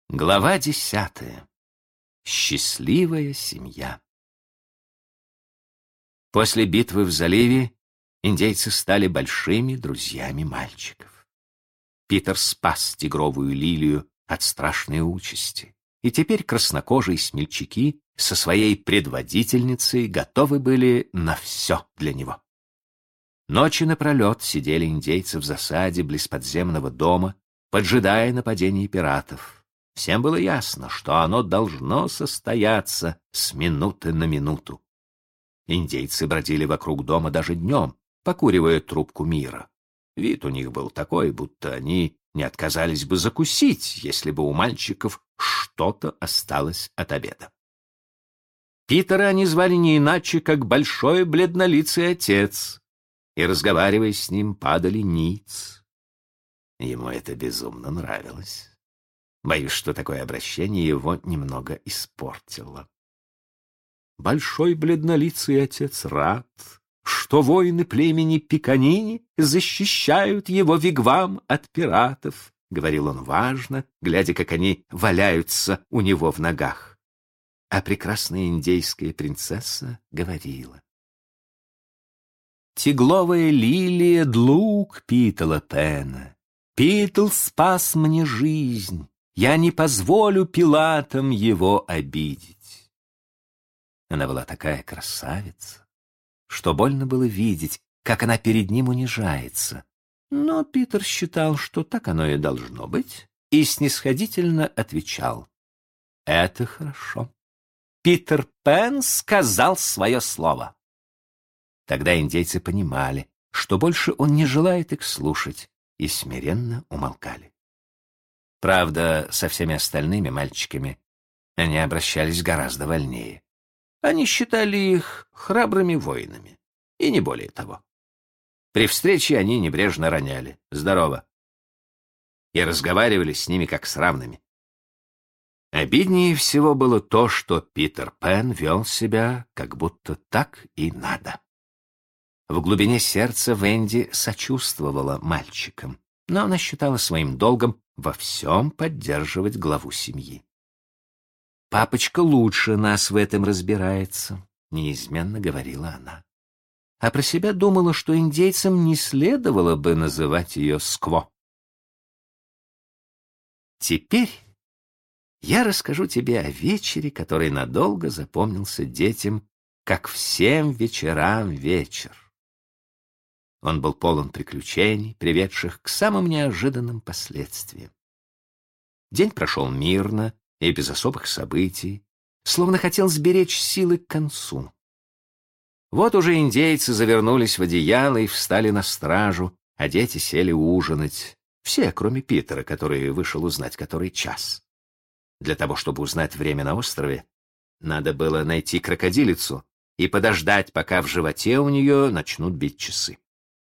Глава 10. Счастливая семья. После битвы в заливе индейцы стали большими друзьями мальчиков. Питер спас тигровую лилию от страшной участи, и теперь краснокожие смельчаки со своей предводительницей готовы были на все для него. Ночи напролет сидели индейцы в засаде близ подземного дома, поджидая нападения пиратов. Всем было ясно, что оно должно состояться с минуты на минуту. Индейцы бродили вокруг дома даже днем, покуривая трубку мира. Вид у них был такой, будто они не отказались бы закусить, если бы у мальчиков что-то осталось от обеда. Питера они звали не иначе, как Большой Бледнолицый Отец, и, разговаривая с ним, падали ниц. Ему это безумно нравилось. Боюсь, что такое обращение его немного испортило. Большой Бледнолицый Отец рад, что воины племени Пиканини защищают его вигвам от пиратов, — говорил он важно, глядя, как они валяются у него в ногах. А прекрасная индейская принцесса говорила: «Тигловая лилия длуг Питала Пена. Питл спас мне жизнь. Я не позволю пилатам его обидеть». Она была такая красавица, что больно было видеть, как она перед ним унижается. Но Питер считал, что так оно и должно быть, и снисходительно отвечал: «Это хорошо. Питер Пен сказал свое слово». Тогда индейцы понимали, что больше он не желает их слушать, и смиренно умолкали. Правда, со всеми остальными мальчиками они обращались гораздо вольнее. Они считали их храбрыми воинами, и не более того. При встрече они небрежно роняли «здорово» и разговаривали с ними как с равными. Обиднее всего было то, что Питер Пен вел себя, как будто так и надо. В глубине сердца Венди сочувствовала мальчикам, но она считала своим долгом во всем поддерживать главу семьи. «Папочка лучше нас в этом разбирается», — неизменно говорила она. А про себя думала, что индейцам не следовало бы называть ее Скво. Теперь я расскажу тебе о вечере, который надолго запомнился детям, как всем вечерам вечер. Он был полон приключений, приведших к самым неожиданным последствиям. День прошел мирно и без особых событий, словно хотел сберечь силы к концу. Вот уже индейцы завернулись в одеяло и встали на стражу, а дети сели ужинать. Все, кроме Питера, который вышел узнать, который час. Для того, чтобы узнать время на острове, надо было найти крокодилицу и подождать, пока в животе у нее начнут бить часы.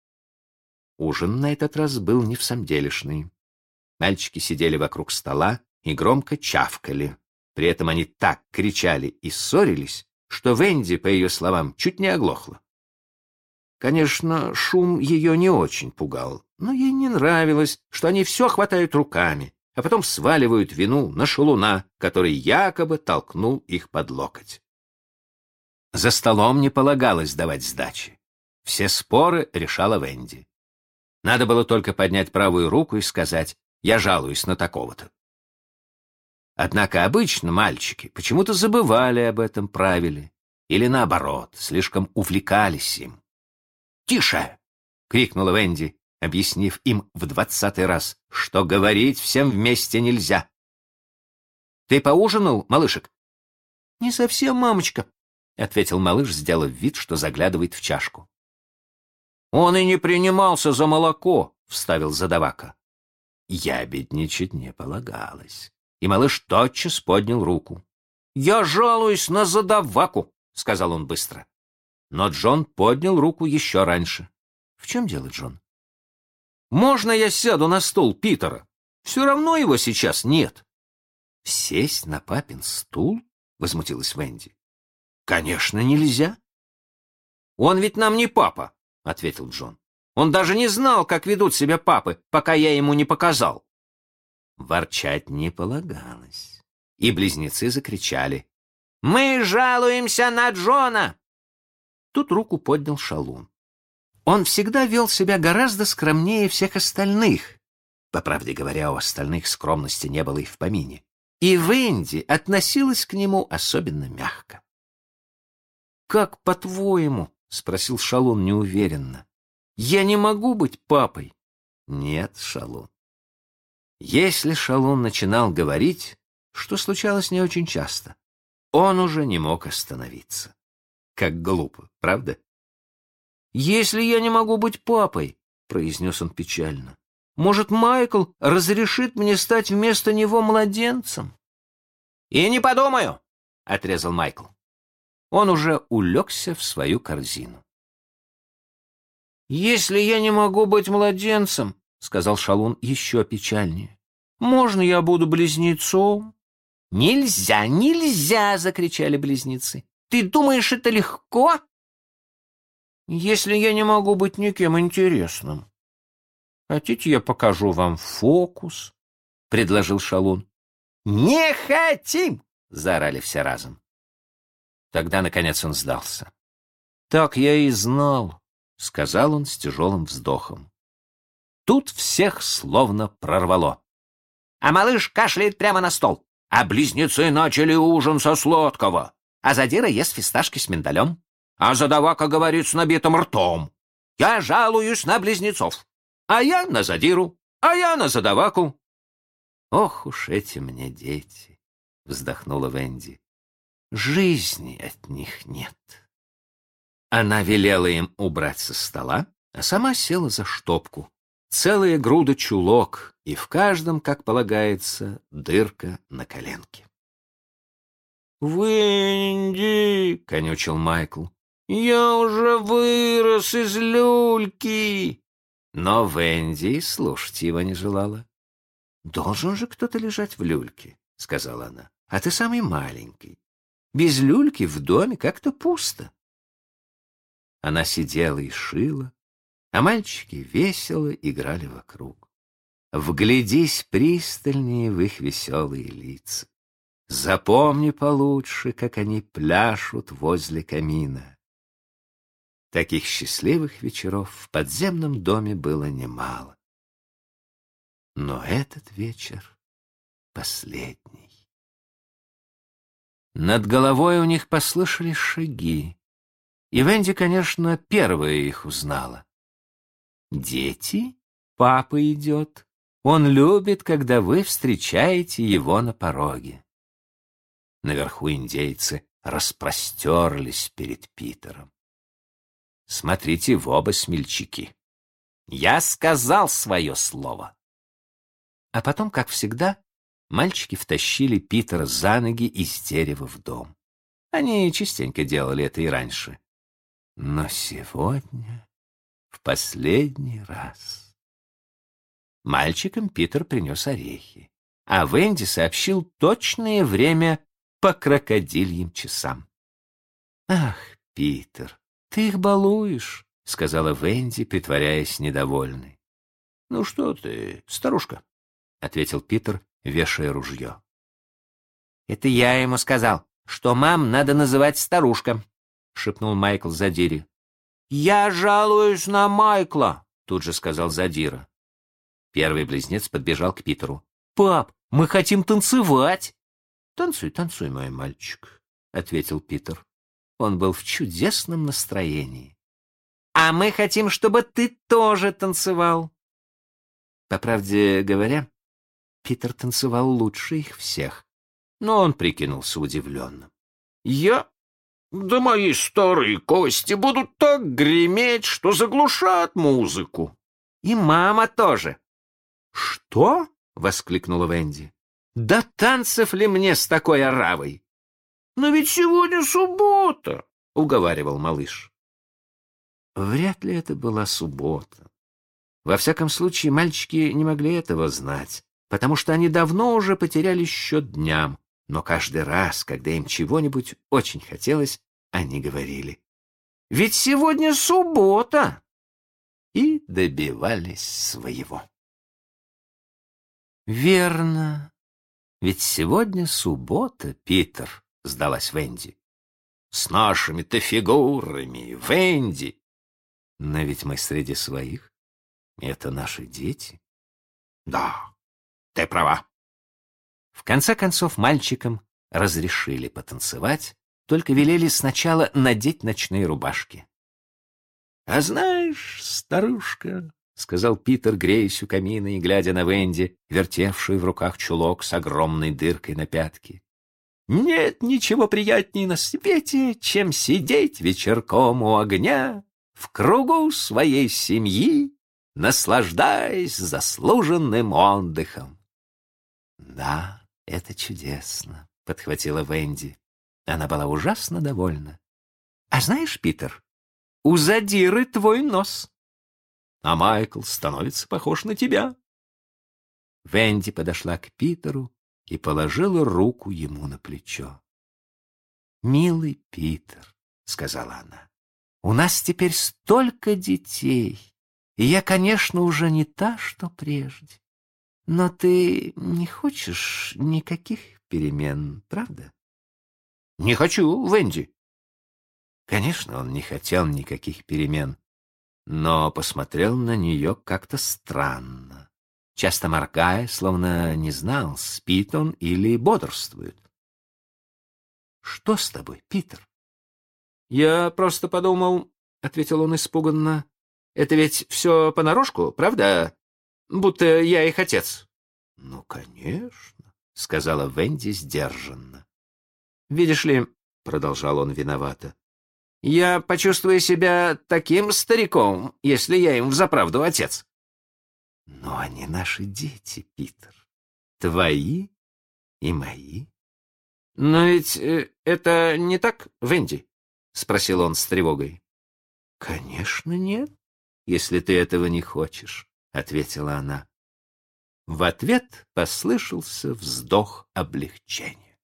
Ужин на этот раз был не всамделишный. Мальчики сидели вокруг стола и громко чавкали. При этом они так кричали и ссорились, что Венди, по ее словам, чуть не оглохла. Конечно, шум ее не очень пугал, но ей не нравилось, что они все хватают руками, а потом сваливают вину на шалуна, который якобы толкнул их под локоть. За столом не полагалось давать сдачи. Все споры решала Венди. Надо было только поднять правую руку и сказать: «Я жалуюсь на такого-то». Однако обычно мальчики почему-то забывали об этом правиле или, наоборот, слишком увлекались им. «Тише!» — крикнула Венди, объяснив им в 20-й раз, что говорить всем вместе нельзя. «Ты поужинал, малышек?» «Не совсем, мамочка», — ответил малыш, сделав вид, что заглядывает в чашку. «Он и не принимался за молоко», — вставил задавака. Ябедничать не полагалось, и малыш тотчас поднял руку. «Я жалуюсь на задаваку», — сказал он быстро. Но Джон поднял руку еще раньше. «В чем дело, Джон?» «Можно я сяду на стул Питера? Все равно его сейчас нет». «Сесть на папин стул?» — возмутилась Венди. «Конечно, нельзя». «Он ведь нам не папа», — ответил Джон. «Он даже не знал, как ведут себя папы, пока я ему не показал». ворчать не полагалось. И близнецы закричали: «Мы жалуемся на Джона!» Тут руку поднял Шалун. Он всегда вел себя гораздо скромнее всех остальных. По правде говоря, у остальных скромности не было и в помине. И Венди относилась к нему особенно мягко. «Как по-твоему?» — спросил Шалун неуверенно. «Я не могу быть папой?» «Нет, Шалун». Если Шалун начинал говорить, что случалось не очень часто, он уже не мог остановиться. Как глупо, правда? «Если я не могу быть папой», — произнес он печально, «может, Майкл разрешит мне стать вместо него младенцем?» «И не подумаю», — отрезал Майкл. Он уже улегся в свою корзину. «Если я не могу быть младенцем, — сказал Шалун еще печальнее, — можно я буду близнецом?» «Нельзя, нельзя!» — закричали близнецы. «Ты думаешь, это легко?» «Если я не могу быть никем интересным. Хотите, я покажу вам фокус?» — предложил Шалун. «Не хотим!» — заорали все разом. Тогда, наконец, он сдался. «Так я и знал», — сказал он с тяжелым вздохом. Тут всех словно прорвало. А малыш кашляет прямо на стол, а близнецы начали ужин со сладкого, а задира ест фисташки с миндалем, а задавака говорит с набитым ртом. Я жалуюсь на близнецов, а я на задиру, а я на задаваку. «Ох уж эти мне дети!» — вздохнула Венди. «Жизни от них нет». Она велела им убрать со стола, а сама села за штопку. Целая груда чулок, и в каждом, как полагается, дырка на коленке. «Венди!» — конючил Майкл. «Я уже вырос из люльки!» Но Венди слушать его не желала. «Должен же кто-то лежать в люльке», — сказала она. «А ты самый маленький. Без люльки в доме как-то пусто». Она сидела и шила, а мальчики весело играли вокруг. Вглядись пристальнее в их веселые лица. Запомни получше, как они пляшут возле камина. Таких счастливых вечеров в подземном доме было немало. Но этот вечер последний. Над головой у них послышались шаги, и Венди, конечно, первая их узнала. «Дети, папа идет. Он любит, когда вы встречаете его на пороге». Наверху индейцы распростерлись перед Питером. «Смотрите в оба, смельчаки. Я сказал свое слово». А потом, как всегда, мальчики втащили Питера за ноги из дерева в дом. Они частенько делали это и раньше. Но сегодня в последний раз. Мальчикам Питер принес орехи, а Венди сообщил точное время по крокодильим часам. «Ах, Питер, ты их балуешь», — сказала Венди, притворяясь недовольной. «Ну что ты, старушка», — ответил Питер, вешая ружье. «Это я ему сказал, что мам надо называть старушка», — шепнул Майкл Задире. «Я жалуюсь на Майкла», — тут же сказал Задира. Первый близнец подбежал к Питеру. «Пап, мы хотим танцевать!» «Танцуй, танцуй, мой мальчик», — ответил Питер. Он был в чудесном настроении. «А мы хотим, чтобы ты тоже танцевал». По правде говоря, Питер танцевал лучше их всех, но он прикинулся удивленным. «Я? Да мои старые кости будут так греметь, что заглушат музыку. И мама тоже». «Что?» — воскликнула Венди. «Да танцев ли мне с такой оравой?» «Но ведь сегодня суббота», — уговаривал малыш. Вряд ли это была суббота. Во всяком случае, мальчики не могли этого знать, потому что они давно уже потеряли счет дням, но каждый раз, когда им чего-нибудь очень хотелось, они говорили: «Ведь сегодня суббота!» и добивались своего. Верно. Ведь сегодня суббота, Питер, сдалась Венди. С нашими-то фигурами, Венди. Но ведь мы среди своих. Это наши дети. Да, ты права. В конце концов, мальчикам разрешили потанцевать, только велели сначала надеть ночные рубашки. — А знаешь, старушка, — сказал Питер, греясь у камина и глядя на Венди, вертевшую в руках чулок с огромной дыркой на пятке, — нет ничего приятнее на свете, чем сидеть вечерком у огня в кругу своей семьи, наслаждаясь заслуженным отдыхом. — Да, это чудесно, — подхватила Венди. Она была ужасно довольна. — А знаешь, Питер, у задиры твой нос, а Майкл становится похож на тебя. Венди подошла к Питеру и положила руку ему на плечо. — Милый Питер, — сказала она, — у нас теперь столько детей, и я, конечно, уже не та, что прежде. Но ты не хочешь никаких перемен, правда? — Не хочу, Венди. Конечно, он не хотел никаких перемен, но посмотрел на нее как-то странно, часто моргая, словно не знал, спит он или бодрствует. — Что с тобой, Питер? — Я просто подумал, — ответил он испуганно, — это ведь все понарошку, правда? Будто я их отец. — Ну, конечно, — сказала Венди сдержанно. — Видишь ли, — продолжал он виновато, — я почувствую себя таким стариком, если я им взаправду отец. — Но они наши дети, Питер, твои и мои. — Но ведь это не так, Венди? — спросил он с тревогой. — Конечно, нет, если ты этого не хочешь, — ответила она. В ответ послышался вздох облегчения.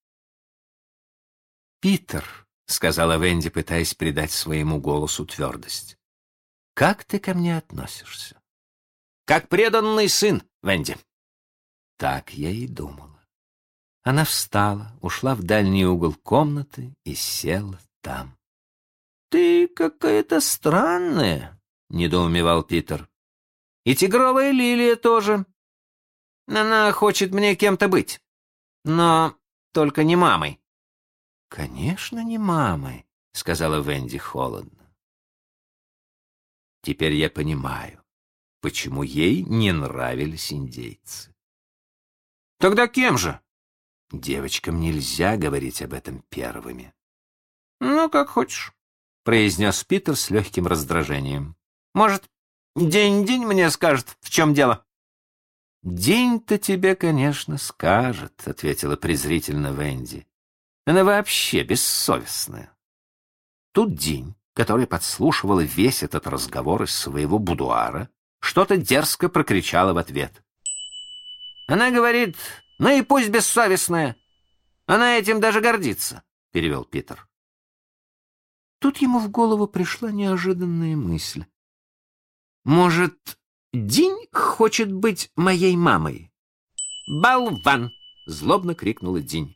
«Питер», — сказала Венди, пытаясь придать своему голосу твердость, — «как ты ко мне относишься?» «Как преданный сын, Венди». Так я и думала. Она встала, ушла в дальний угол комнаты и села там. «Ты какая-то странная», — недоумевал Питер. «И тигровая лилия тоже. Она хочет мне кем-то быть, но только не мамой». «Конечно, не мамой», — сказала Венди холодно. «Теперь я понимаю, почему ей не нравились индейцы». «Тогда кем же?» «Девочкам нельзя говорить об этом первыми». «Ну, как хочешь», — произнес Питер с легким раздражением. «Может, день-день мне скажет, в чем дело?» «День-то тебе, конечно, скажет», — ответила презрительно Венди. «Она вообще бессовестная». Тут День, который подслушивала весь этот разговор из своего будуара, что-то дерзко прокричала в ответ. «Она говорит, ну и пусть бессовестная. Она этим даже гордится», — перевел Питер. Тут ему в голову пришла неожиданная мысль. «Может, День хочет быть моей мамой?» «Болван!» — злобно крикнула День.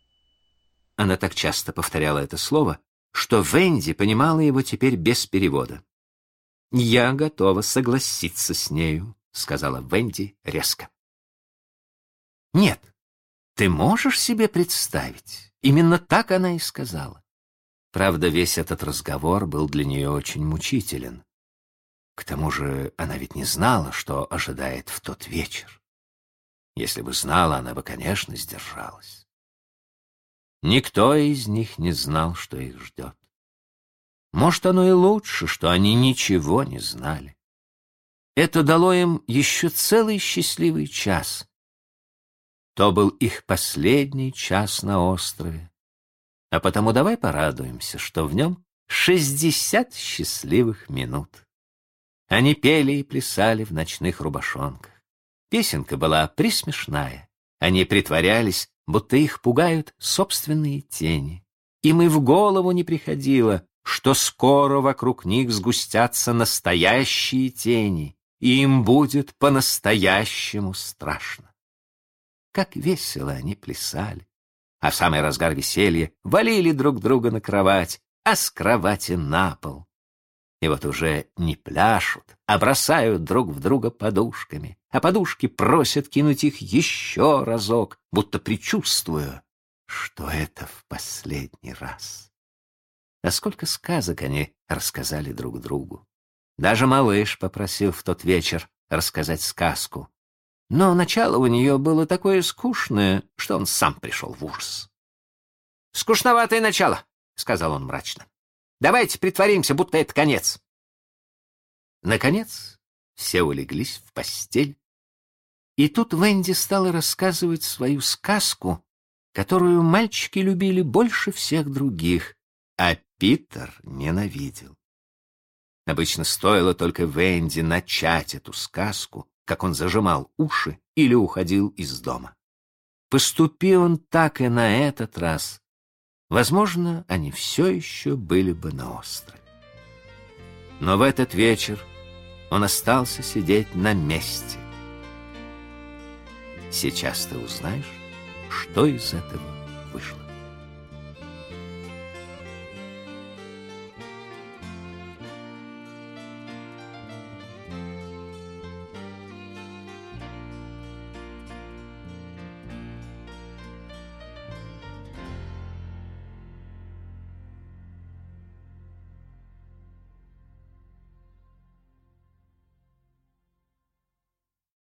Она так часто повторяла это слово, что Венди понимала его теперь без перевода. «Я готова согласиться с нею», — сказала Венди резко. «Нет, ты можешь себе представить?» Именно так она и сказала. Правда, весь этот разговор был для нее очень мучителен. К тому же она ведь не знала, что ожидает в тот вечер. Если бы знала, она бы, конечно, сдержалась. Никто из них не знал, что их ждет. Может, оно и лучше, что они ничего не знали. Это дало им еще целый счастливый час. То был их последний час на острове. А потому давай порадуемся, что в нем 60 счастливых минут. Они пели и плясали в ночных рубашонках. Песенка была присмешная. Они притворялись, будто их пугают собственные тени. Им и в голову не приходило, что скоро вокруг них сгустятся настоящие тени, и им будет по-настоящему страшно. как весело они плясали. А в самый разгар веселья валили друг друга на кровать, а с кровати на пол. И вот уже не пляшут, а бросают друг в друга подушками, а подушки просят кинуть их еще разок, будто предчувствуя, что это в последний раз. А сколько сказок они рассказали друг другу. Даже малыш попросил в тот вечер рассказать сказку. Но начало у нее было такое скучное, что он сам пришел в ужас. «Скучноватое начало», — сказал он мрачно. «Давайте притворимся, будто это конец». Наконец, все улеглись в постель. И тут Венди стала рассказывать свою сказку, которую мальчики любили больше всех других, а Питер ненавидел. Обычно стоило только Венди начать эту сказку, как он зажимал уши или уходил из дома. Поступи он так и на этот раз, возможно, они все еще были бы на острове. Но в этот вечер он остался сидеть на месте. Сейчас ты узнаешь, что из этого вышло.